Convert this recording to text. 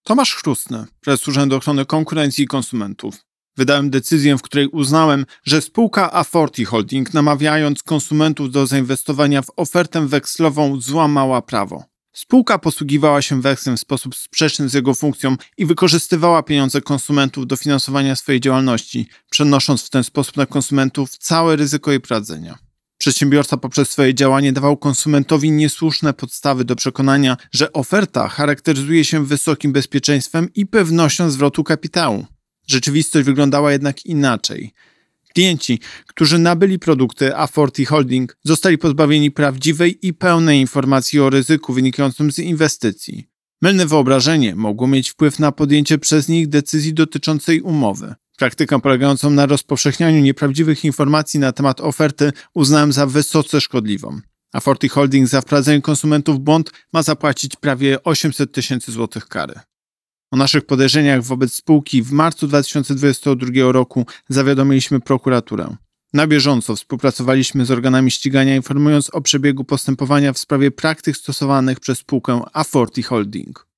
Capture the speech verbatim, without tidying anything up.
Tomasz Chrustny, prezes Urzędu Ochrony Konkurencji i Konsumentów. Wydałem decyzję, w której uznałem, że spółka Aforti Holding, namawiając konsumentów do zainwestowania w ofertę wekslową, złamała prawo. Spółka posługiwała się wekslem w sposób sprzeczny z jego funkcją i wykorzystywała pieniądze konsumentów do finansowania swojej działalności, przenosząc w ten sposób na konsumentów całe ryzyko jej prowadzenia. Przedsiębiorca poprzez swoje działanie dawał konsumentowi niesłuszne podstawy do przekonania, że oferta charakteryzuje się wysokim bezpieczeństwem i pewnością zwrotu kapitału. Rzeczywistość wyglądała jednak inaczej. Klienci, którzy nabyli produkty Aforti Holding, zostali pozbawieni prawdziwej i pełnej informacji o ryzyku wynikającym z inwestycji. Mylne wyobrażenie mogło mieć wpływ na podjęcie przez nich decyzji dotyczącej umowy. Praktykę polegającą na rozpowszechnianiu nieprawdziwych informacji na temat oferty uznałem za wysoce szkodliwą. Aforti Holding za wprowadzenie konsumentów w błąd ma zapłacić prawie osiemset tysięcy złotych kary. O naszych podejrzeniach wobec spółki w marcu dwa tysiące dwudziestego drugiego roku zawiadomiliśmy prokuraturę. Na bieżąco współpracowaliśmy z organami ścigania, informując o przebiegu postępowania w sprawie praktyk stosowanych przez spółkę Aforti Holding.